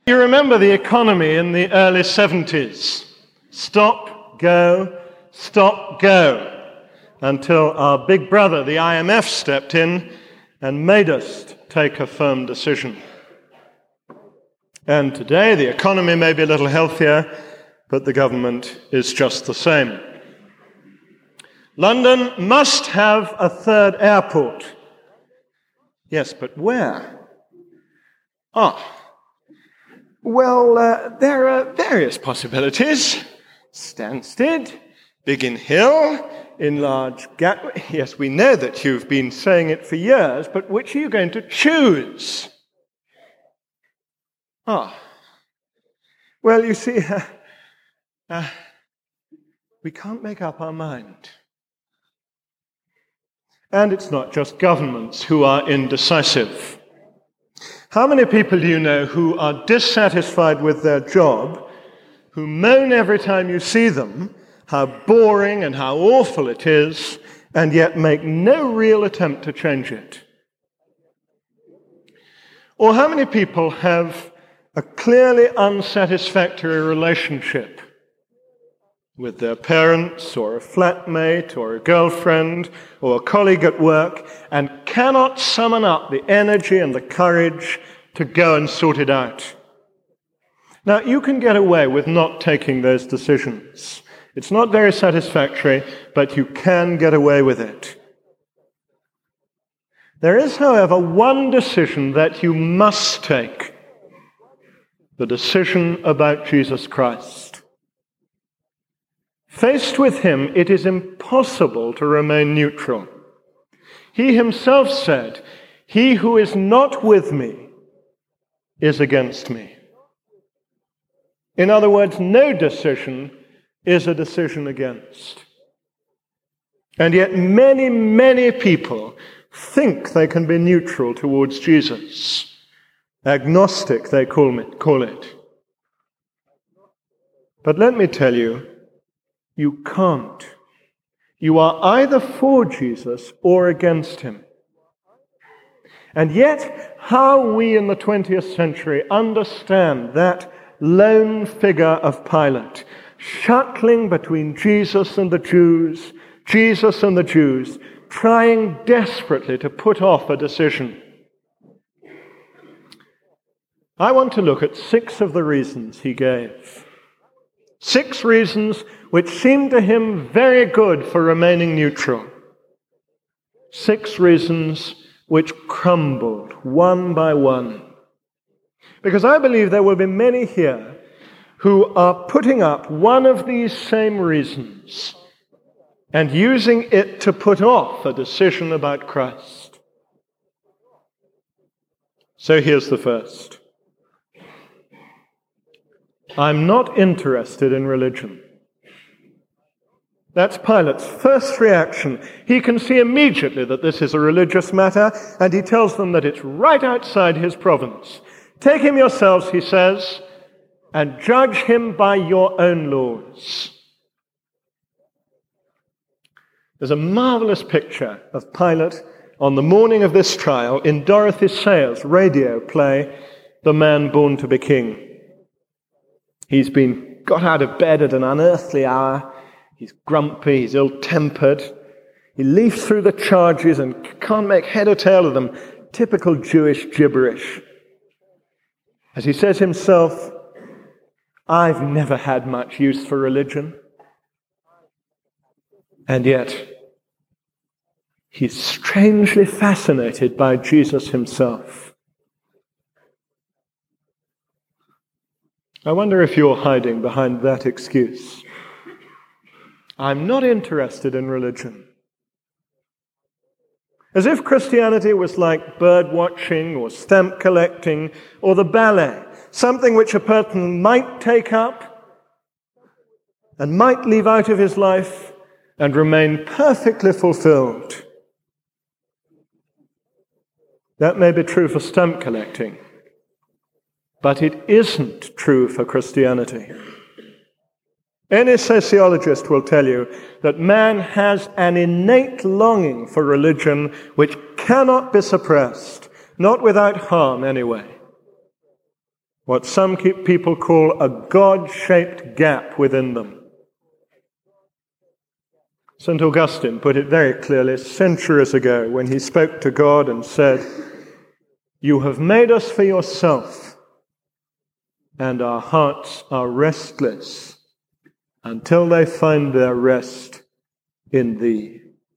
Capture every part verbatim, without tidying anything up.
You remember the economy in the early seventies. Stop, go, stop, go. Until our big brother, the I M F, stepped in and made us take a firm decision. And today the economy may be a little healthier, but the government is just the same. London must have a third airport. Yes, but where? Ah, well, uh, there are various possibilities. Stansted, Biggin Hill, Enlarge Gatwick. Yes, we know that you've been saying it for years, but which are you going to choose? Ah, well, you see, uh, uh, we can't make up our mind. And it's not just governments who are indecisive. How many people do you know who are dissatisfied with their job, who moan every time you see them, how boring and how awful it is, and yet make no real attempt to change it? Or how many people have a clearly unsatisfactory relationship with their parents or a flatmate or a girlfriend or a colleague at work and cannot summon up the energy and the courage to go and sort it out? Now, you can get away with not taking those decisions. It's not very satisfactory, but you can get away with it. There is, however, one decision that you must take. The decision about Jesus Christ. Faced with him, it is impossible to remain neutral. He himself said, "He who is not with me is against me." In other words, no decision is a decision against. And yet many, many people think they can be neutral towards Jesus. Agnostic, they call it. But let me tell you, you can't. You are either for Jesus or against him. And yet, how we in the twentieth century understand that lone figure of Pilate, shuttling between Jesus and the Jews, Jesus and the Jews, trying desperately to put off a decision. I want to look at six of the reasons he gave. Six reasons which seemed to him very good for remaining neutral. Six reasons which crumbled one by one. Because I believe there will be many here who are putting up one of these same reasons and using it to put off a decision about Christ. So here's the first. I'm not interested in religion. That's Pilate's first reaction. He can see immediately that this is a religious matter, and he tells them that it's right outside his province. Take him yourselves, he says, and judge him by your own laws. There's a marvelous picture of Pilate on the morning of this trial in Dorothy Sayers' radio play, The Man Born to be King. He's been got out of bed at an unearthly hour. He's grumpy, he's ill-tempered. He leafs through the charges and can't make head or tail of them. Typical Jewish gibberish. As he says himself, I've never had much use for religion. And yet, he's strangely fascinated by Jesus himself. I wonder if you're hiding behind that excuse. I'm not interested in religion. As if Christianity was like bird watching or stamp collecting or the ballet, something which a person might take up and might leave out of his life and remain perfectly fulfilled. That may be true for stamp collecting, but it isn't true for Christianity. Any sociologist will tell you that man has an innate longing for religion which cannot be suppressed, not without harm anyway. what some people call a God-shaped gap within them. Saint Augustine put it very clearly centuries ago when he spoke to God and said, "You have made us for yourself, and our hearts are restless until they find their rest in thee."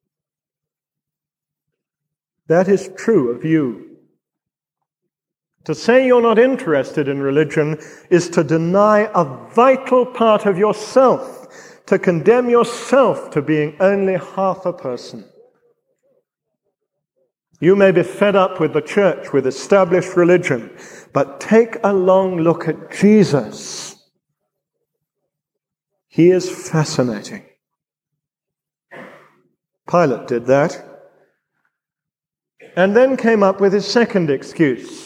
That is true of you. To say you're not interested in religion is to deny a vital part of yourself, to condemn yourself to being only half a person. You may be fed up with the church, with established religion, but take a long look at Jesus. He is fascinating. Pilate did that, and then came up with his second excuse.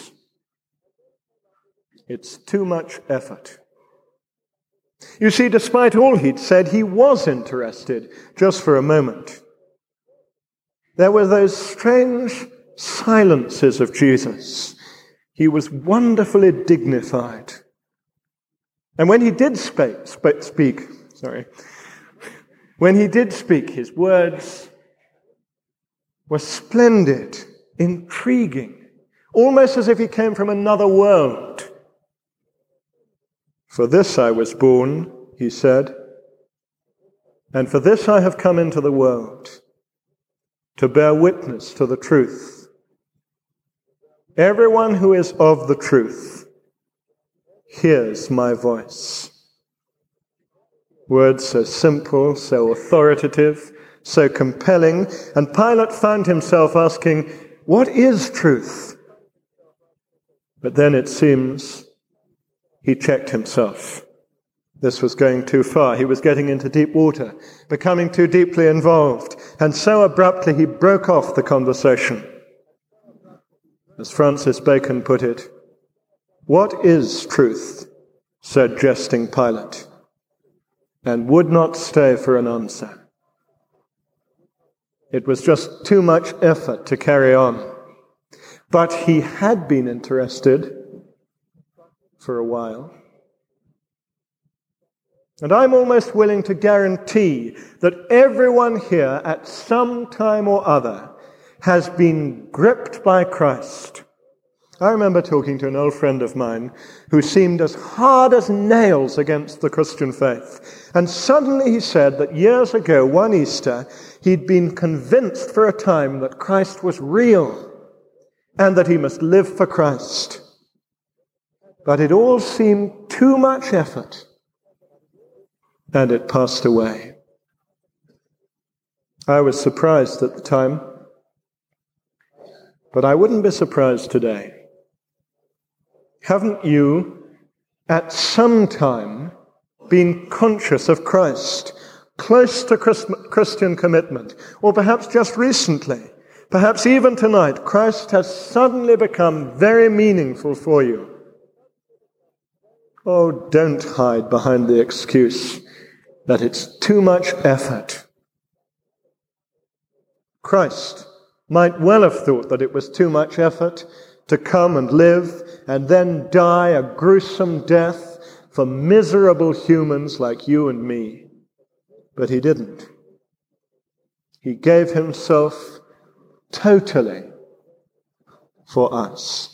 It's too much effort. You see, despite all he'd said, he was interested, just for a moment. There were those strange silences of Jesus. He was wonderfully dignified. And when he did speak, speak, sorry, when he did speak, his words were splendid, intriguing, almost as if he came from another world. "For this I was born," he said, "and for this I have come into the world, to bear witness to the truth. Everyone who is of the truth hears my voice." Words so simple, so authoritative, so compelling, and Pilate found himself asking, what is truth? But then it seems he checked himself. This was going too far. He was getting into deep water, becoming too deeply involved, and so abruptly he broke off the conversation. As Francis Bacon put it, "What is truth?" said jesting Pilate, and would not stay for an answer. It was just too much effort to carry on. But he had been interested for a while. And I'm almost willing to guarantee that everyone here at some time or other has been gripped by Christ. I remember talking to an old friend of mine who seemed as hard as nails against the Christian faith. And suddenly he said that years ago, one Easter, he'd been convinced for a time that Christ was real and that he must live for Christ. But it all seemed too much effort, and it passed away. I was surprised at the time, but I wouldn't be surprised today. Haven't you, at some time, been conscious of Christ, close to Christian commitment, or perhaps just recently, perhaps even tonight, Christ has suddenly become very meaningful for you? Oh, don't hide behind the excuse that it's too much effort. Christ might well have thought that it was too much effort to come and live and then die a gruesome death for miserable humans like you and me. But he didn't. He gave himself totally for us.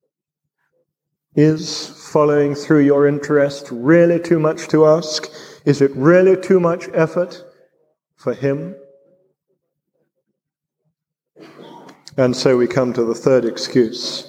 Is following through your interest really too much to ask? Is it really too much effort for him? And so we come to the third excuse.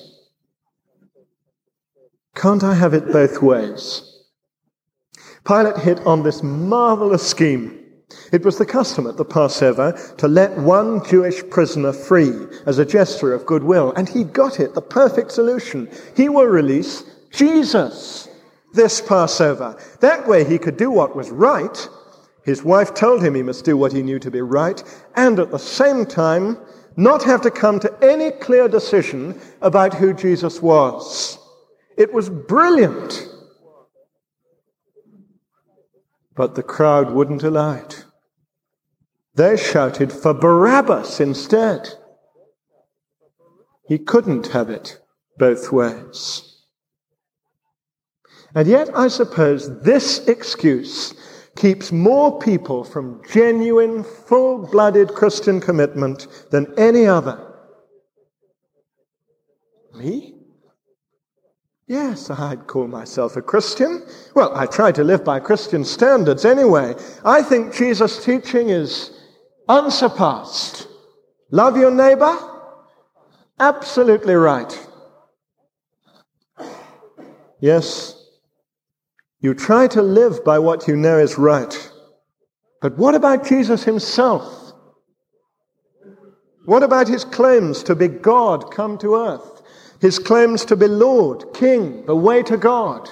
Can't I have it both ways? Pilate hit on this marvelous scheme. It was the custom at the Passover to let one Jewish prisoner free as a gesture of goodwill. And he got it, the perfect solution. He will release Jesus this Passover. That way he could do what was right. His wife told him he must do what he knew to be right. And at the same time, not have to come to any clear decision about who Jesus was. It was brilliant. But the crowd wouldn't allow it. They shouted for Barabbas instead. He couldn't have it both ways. And yet, I suppose this excuse keeps more people from genuine, full-blooded Christian commitment than any other. Me? Yes, I'd call myself a Christian. Well, I try to live by Christian standards anyway. I think Jesus' teaching is unsurpassed. Love your neighbor? Absolutely right. Yes, you try to live by what you know is right. But what about Jesus himself? What about his claims to be God come to earth? His claims to be Lord, King, the way to God?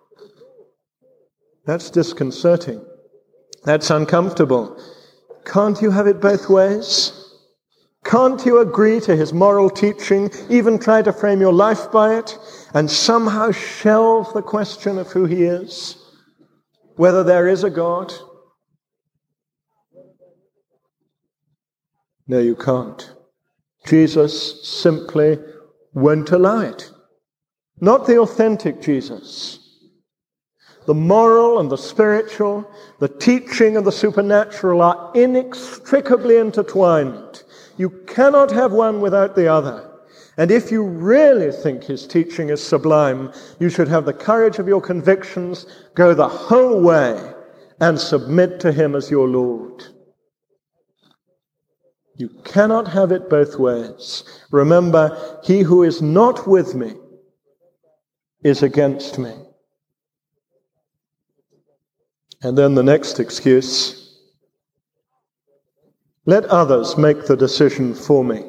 That's disconcerting. That's uncomfortable. Can't you have it both ways? Can't you agree to his moral teaching, even try to frame your life by it, and somehow shelve the question of who he is, whether there is a God? No, you can't. Jesus simply won't allow it. Not the authentic Jesus. The moral and the spiritual, the teaching and the supernatural are inextricably intertwined. You cannot have one without the other. And if you really think his teaching is sublime, you should have the courage of your convictions, go the whole way, and submit to him as your Lord. You cannot have it both ways. Remember, he who is not with me is against me. And then the next excuse: let others make the decision for me.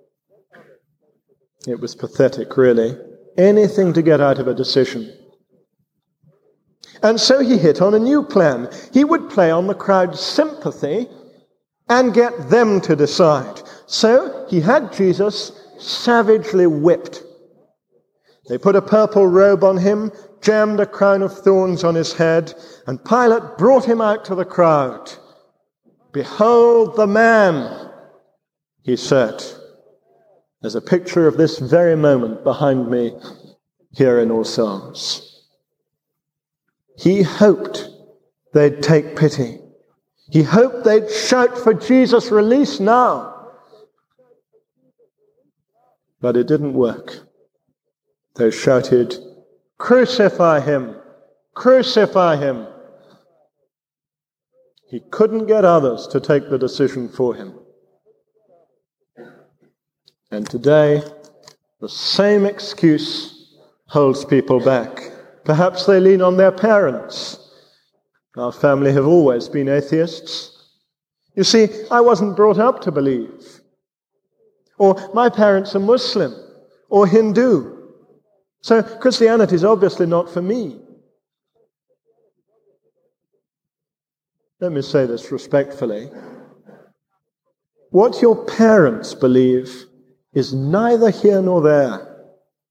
It was pathetic, really. Anything to get out of a decision. And so he hit on a new plan. He would play on the crowd's sympathy and get them to decide. So he had Jesus savagely whipped. They put a purple robe on him, jammed a crown of thorns on his head, and Pilate brought him out to the crowd. "Behold the man," he said. There's a picture of this very moment behind me here in All Souls. He hoped they'd take pity. He hoped they'd shout for Jesus' release now. But it didn't work. They shouted, "Crucify him! Crucify him!" He couldn't get others to take the decision for him. And today, the same excuse holds people back. Perhaps they lean on their parents. Our family have always been atheists. You see, I wasn't brought up to believe. Or my parents are Muslim or Hindu. So Christianity is obviously not for me. Let me say this respectfully. What your parents believe is neither here nor there.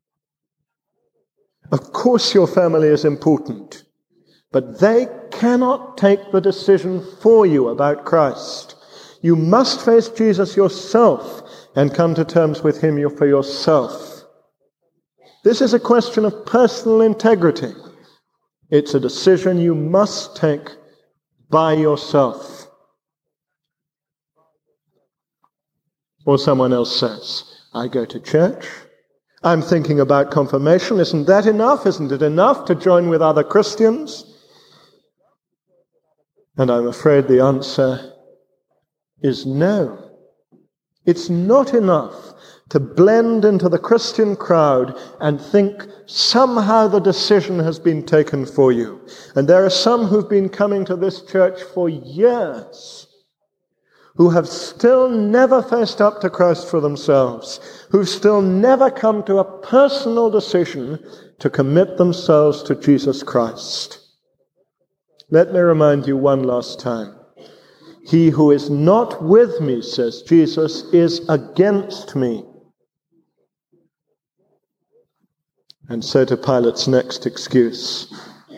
Of course your family is important, but they cannot take the decision for you about Christ. You must face Jesus yourself and come to terms with him for yourself. This is a question of personal integrity. It's a decision you must take by yourself. Or someone else says, "I go to church. I'm thinking about confirmation. Isn't that enough? Isn't it enough to join with other Christians?" And I'm afraid the answer is no. It's not enough to blend into the Christian crowd and think somehow the decision has been taken for you. And there are some who've been coming to this church for years who have still never faced up to Christ for themselves, who've still never come to a personal decision to commit themselves to Jesus Christ. Let me remind you one last time. He who is not with me, says Jesus, is against me. And so to Pilate's next excuse.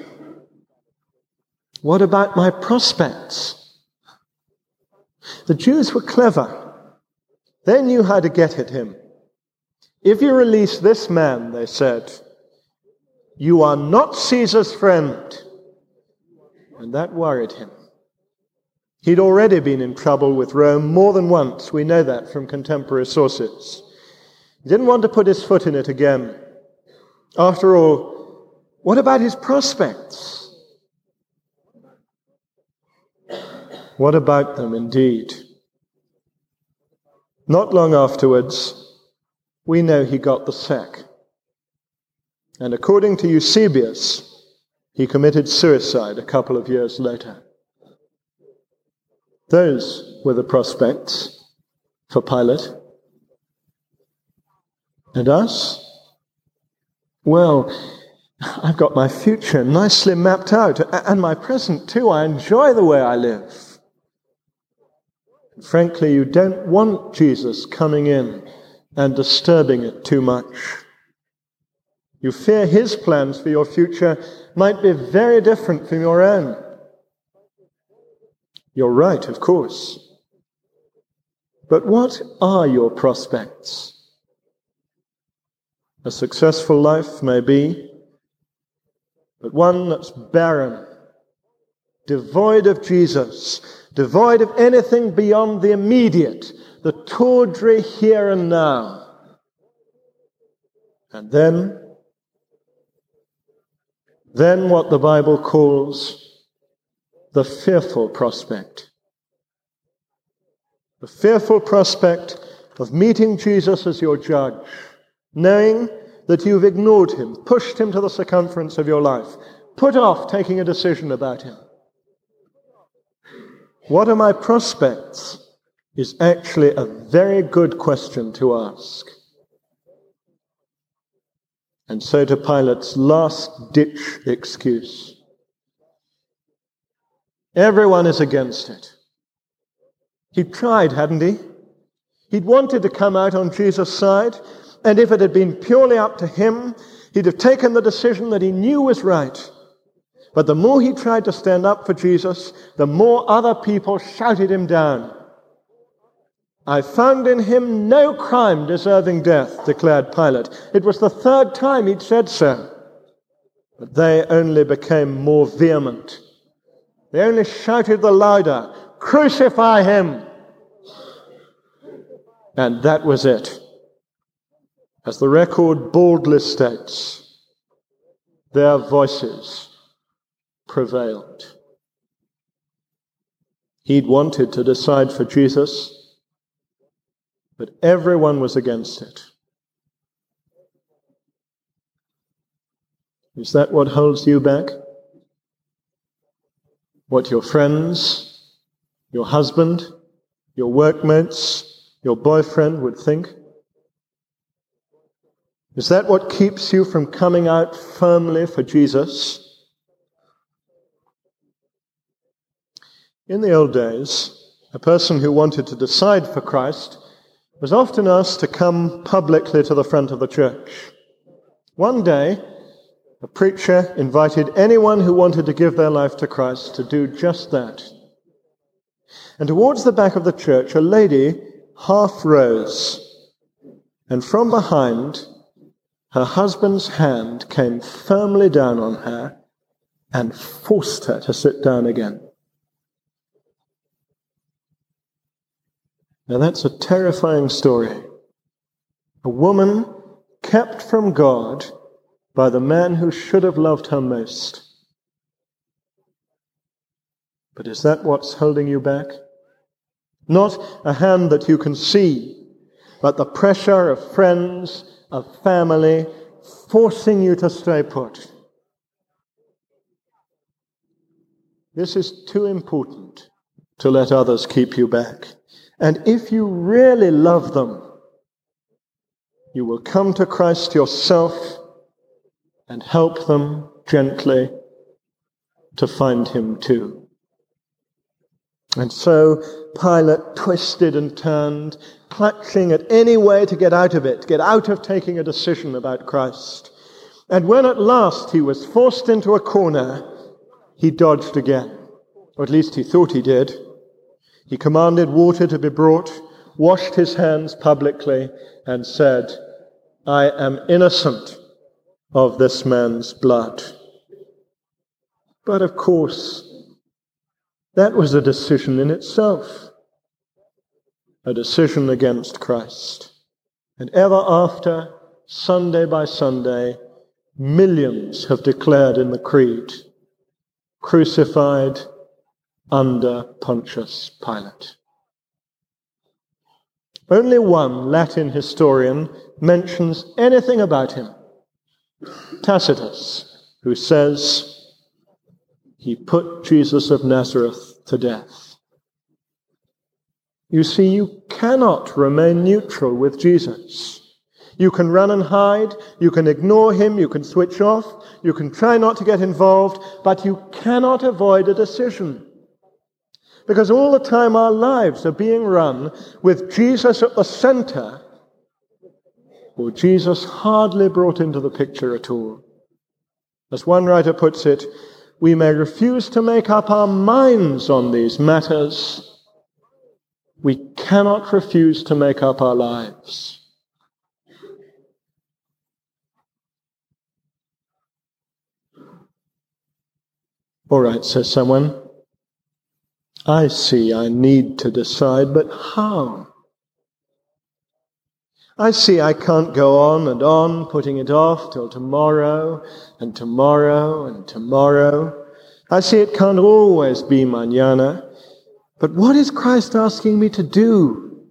What about my prospects? The Jews were clever. They knew how to get at him. If you release this man, they said, "You are not Caesar's friend." And that worried him. He'd already been in trouble with Rome more than once. We know that from contemporary sources. He didn't want to put his foot in it again. After all, what about his prospects? What about them, indeed? Not long afterwards, we know he got the sack. And according to Eusebius, he committed suicide a couple of years later. Those were the prospects for Pilate. And us? Well, I've got my future nicely mapped out, and my present too. I enjoy the way I live. Frankly, you don't want Jesus coming in and disturbing it too much. You fear his plans for your future might be very different from your own. You're right, of course. But what are your prospects? A successful life, maybe, but one that's barren, devoid of Jesus, devoid of anything beyond the immediate, the tawdry here and now. And then, then what the Bible calls the fearful prospect. The fearful prospect of meeting Jesus as your judge, knowing that you've ignored him, pushed him to the circumference of your life, put off taking a decision about him. What are my prospects is actually a very good question to ask. And so to Pilate's last-ditch excuse. Everyone is against it. He'd tried, hadn't he? He'd wanted to come out on Jesus' side, and if it had been purely up to him, he'd have taken the decision that he knew was right. But the more he tried to stand up for Jesus, the more other people shouted him down. "I found in him no crime deserving death," declared Pilate. It was the third time he'd said so. But they only became more vehement. They only shouted the louder, "Crucify him!" And that was it. As the record boldly states, their voices prevailed. He'd wanted to decide for Jesus, but everyone was against it. Is that what holds you back? What your friends, your husband, your workmates, your boyfriend would think? Is that what keeps you from coming out firmly for Jesus? In the old days, a person who wanted to decide for Christ was often asked to come publicly to the front of the church. One day, a preacher invited anyone who wanted to give their life to Christ to do just that. And towards the back of the church, a lady half rose, and from behind, her husband's hand came firmly down on her and forced her to sit down again. Now that's a terrifying story. A woman kept from God by the man who should have loved her most. But is that what's holding you back? Not a hand that you can see, but the pressure of friends, of family, forcing you to stay put. This is too important to let others keep you back. And if you really love them, you will come to Christ yourself and help them gently to find him too. And so Pilate twisted and turned, clutching at any way to get out of it, get out of taking a decision about Christ. And when at last he was forced into a corner, he dodged again. Or at least he thought he did. He commanded water to be brought, washed his hands publicly, and said, "I am innocent of this man's blood. But of course, that was a decision in itself, a decision against Christ. And ever after, Sunday by Sunday, millions have declared in the Creed, crucified under Pontius Pilate. Only one Latin historian mentions anything about him, Tacitus, who says he put Jesus of Nazareth to death. You see, you cannot remain neutral with Jesus. You can run and hide, you can ignore him, you can switch off, you can try not to get involved, but you cannot avoid a decision. Because all the time our lives are being run with Jesus at the center, or Jesus hardly brought into the picture at all. As one writer puts it, we may refuse to make up our minds on these matters. We cannot refuse to make up our lives. All right, says someone. I see I need to decide, but how? I see I can't go on and on, putting it off till tomorrow, and tomorrow, and tomorrow. I see it can't always be mañana. But what is Christ asking me to do?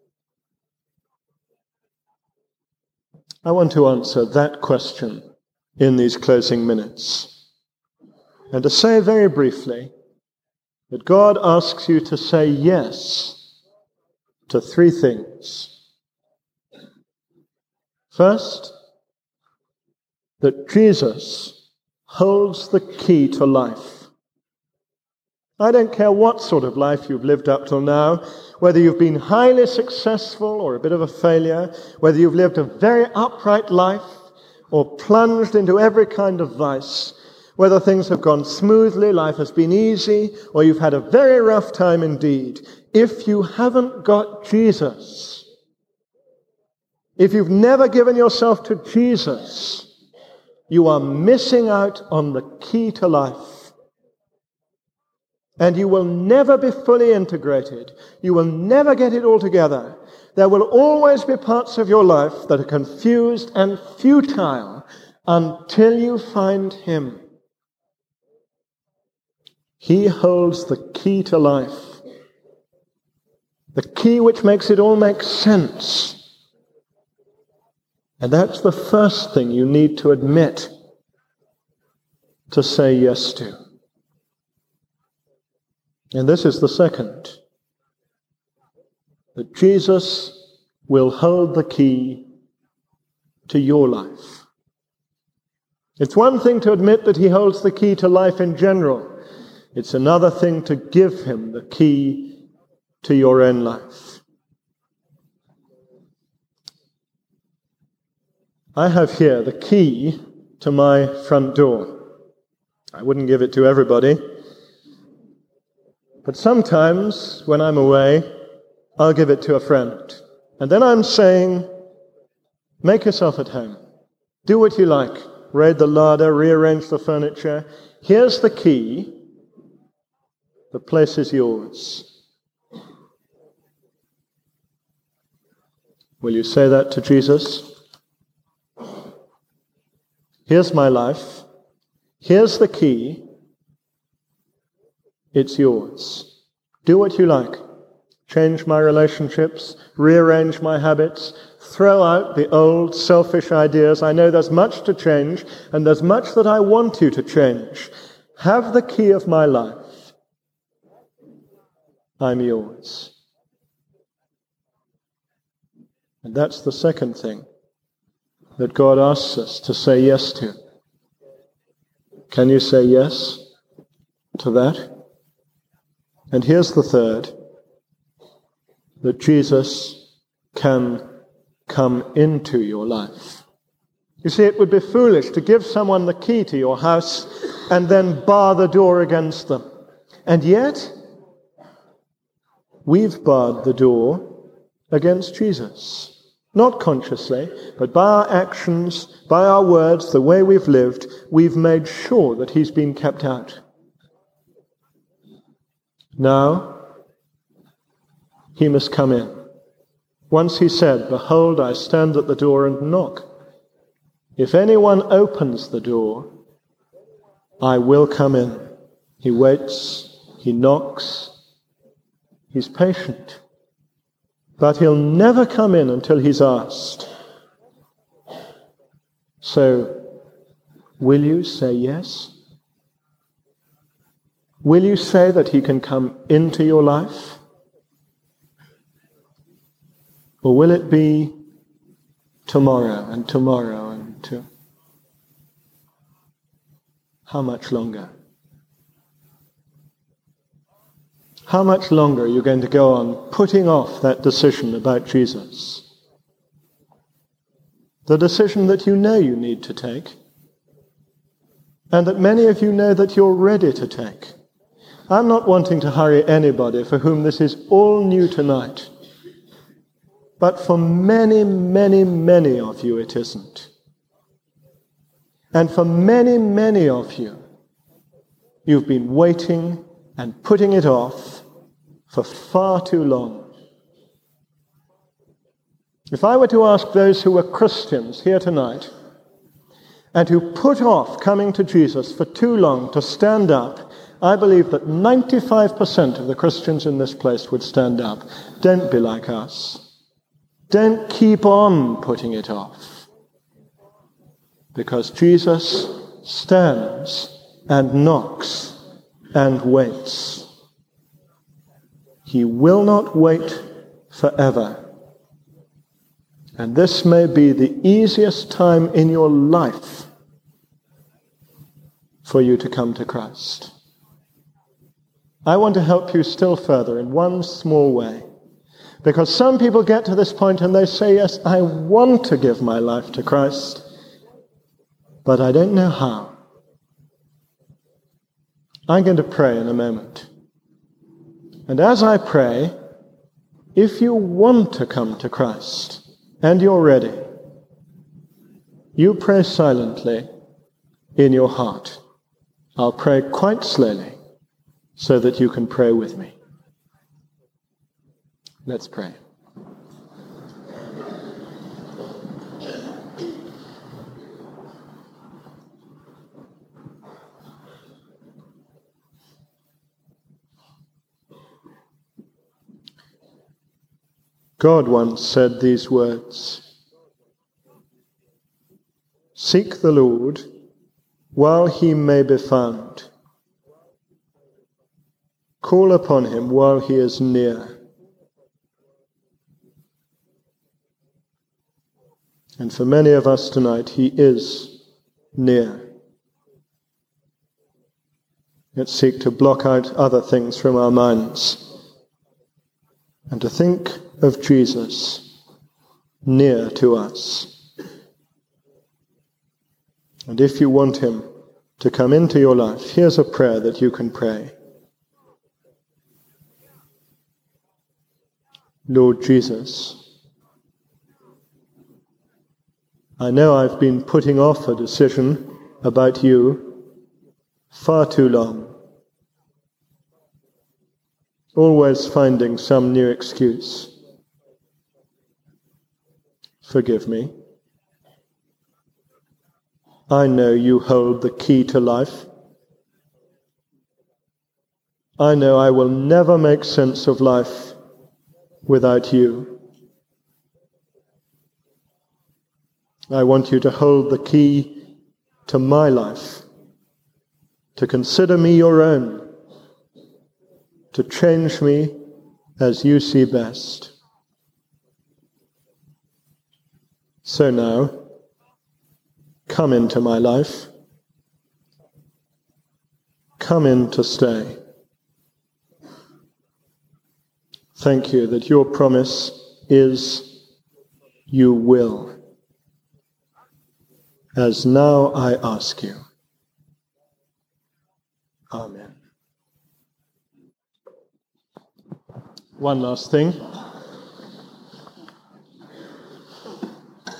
I want to answer that question in these closing minutes. And to say very briefly that God asks you to say yes to three things. First, that Jesus holds the key to life. I don't care what sort of life you've lived up till now, whether you've been highly successful or a bit of a failure, whether you've lived a very upright life or plunged into every kind of vice, whether things have gone smoothly, life has been easy, or you've had a very rough time indeed. If you haven't got Jesus, if you've never given yourself to Jesus, you are missing out on the key to life. And you will never be fully integrated. You will never get it all together. There will always be parts of your life that are confused and futile until you find him. He holds the key to life. The key which makes it all make sense. And that's the first thing you need to admit, to say yes to. And this is the second. That Jesus will hold the key to your life. It's one thing to admit that he holds the key to life in general. It's another thing to give him the key to your own life. I have here the key to my front door. I wouldn't give it to everybody. But sometimes, when I'm away, I'll give it to a friend. And then I'm saying, make yourself at home. Do what you like. Raid the larder, rearrange the furniture. Here's the key. The place is yours. Will you say that to Jesus? Here's my life. Here's the key. It's yours. Do what you like. Change my relationships, rearrange my habits, throw out the old selfish ideas. I know there's much to change, and there's much that I want you to change. Have the key of my life. I'm yours. And that's the second thing that God asks us to say yes to. Can you say yes to that? And here's the third, that Jesus can come into your life. You see, it would be foolish to give someone the key to your house and then bar the door against them. And yet, we've barred the door against Jesus. Not consciously, but by our actions, by our words, the way we've lived, we've made sure that he's been kept out. Now, he must come in. Once he said, "Behold, I stand at the door and knock. If anyone opens the door, I will come in." He waits, he knocks, he's patient. But he'll never come in until he's asked. So, will you say yes? Will you say that he can come into your life? Or will it be tomorrow and tomorrow and to... How much longer? How much longer are you going to go on putting off that decision about Jesus? The decision that you know you need to take, and that many of you know that you're ready to take. I'm not wanting to hurry anybody for whom this is all new tonight. But for many, many, many of you it isn't. And for many, many of you, you've been waiting and putting it off for far too long. If I were to ask those who were Christians here tonight and who put off coming to Jesus for too long to stand up, I believe that ninety-five percent of the Christians in this place would stand up. Don't be like us. Don't keep on putting it off. Because Jesus stands and knocks and waits. He will not wait forever. And this may be the easiest time in your life for you to come to Christ. I want to help you still further in one small way. Because some people get to this point and they say, yes, I want to give my life to Christ, but I don't know how. I'm going to pray in a moment. And as I pray, if you want to come to Christ and you're ready, you pray silently in your heart. I'll pray quite slowly so that you can pray with me. Let's pray. God once said these words, "Seek the Lord while he may be found. Call upon him while he is near." And for many of us tonight, he is near. Let's seek to block out other things from our minds and to think of Jesus near to us. And if you want him to come into your life, here's a prayer that you can pray. Lord Jesus, I know I've been putting off a decision about you far too long, always finding some new excuse. Forgive me. I know you hold the key to life. I know I will never make sense of life without you. I want you to hold the key to my life, to consider me your own, to change me as you see best. So now, come into my life. Come in to stay. Thank you that your promise is you will. As now I ask you. Amen. One last thing.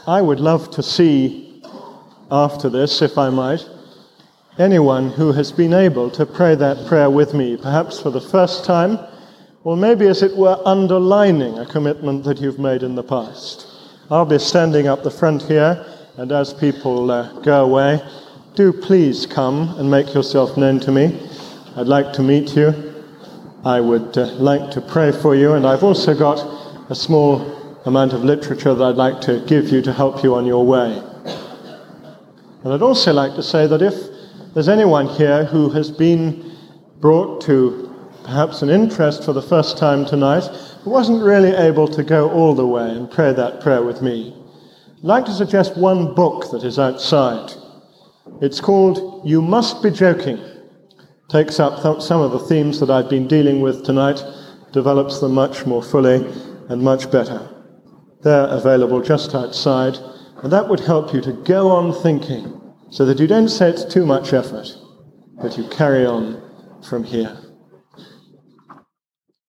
I would love to see after this, if I might, anyone who has been able to pray that prayer with me, perhaps for the first time, or maybe, as it were, underlining a commitment that you've made in the past. I'll be standing up the front here, and as people uh, go away, do please come and make yourself known to me. I'd like to meet you. I would uh, like to pray for you, and I've also got a small amount of literature that I'd like to give you to help you on your way. And I'd also like to say that if there's anyone here who has been brought to perhaps an interest for the first time tonight, who wasn't really able to go all the way and pray that prayer with me, I'd like to suggest one book that is outside. It's called You Must Be Joking. Takes up th- some of the themes that I've been dealing with tonight, develops them much more fully and much better. They're available just outside, and that would help you to go on thinking so that you don't say it's too much effort, but you carry on from here.